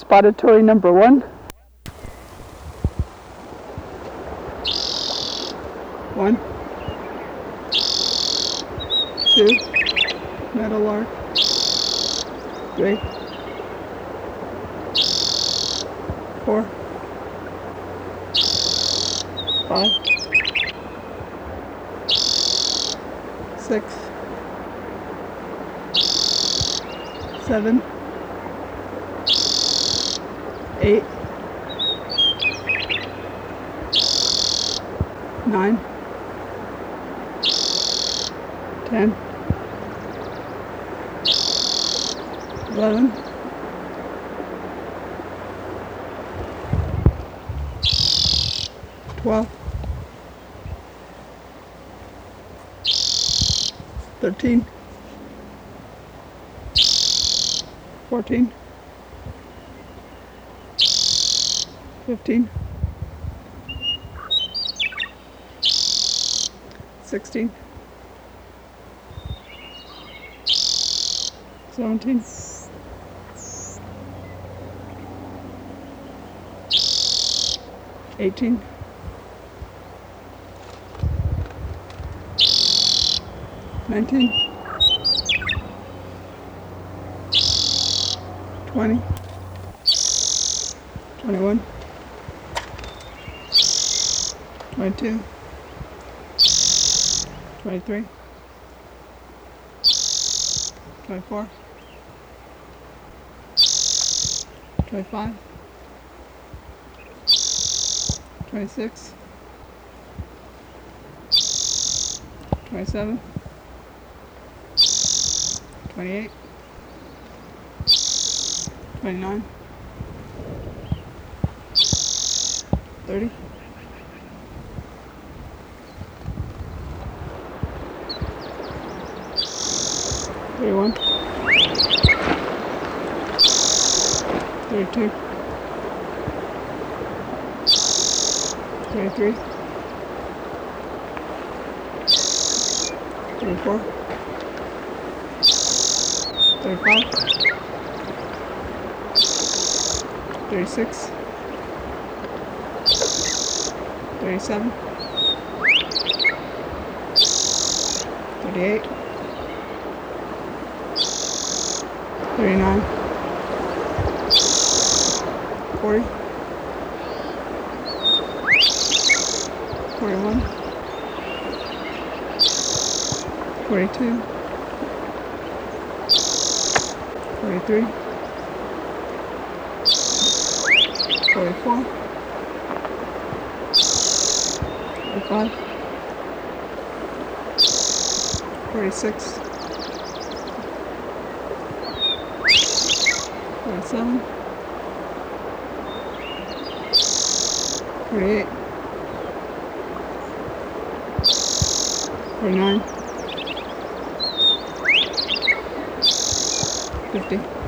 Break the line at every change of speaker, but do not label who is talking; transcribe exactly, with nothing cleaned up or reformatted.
Spotted toy number one. One, two, meadowlark, three, four, five, six, seven, eight, nine, ten, eleven, twelve, thirteen, fourteen, fifteen, sixteen, seventeen, eighteen, nineteen, twenty, twenty-one, twenty-two, twenty-three, twenty-four, twenty-five, twenty-six, twenty-seven, twenty-eight, twenty-nine, thirty, thirty-one, thirty-two, thirty-three, thirty-four, thirty-five, thirty-six, thirty-seven, thirty-eight, thirty-nine, forty, forty-one, forty-two, forty-three, forty-four, forty-five, forty-six, forty-seven, forty-eight, forty-nine, fifty.